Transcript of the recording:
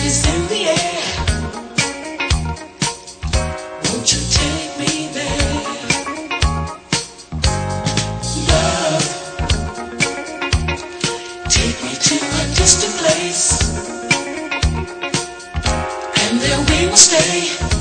is in the air. Won't you take me there? Love, take me to a distant place, and there we will stay.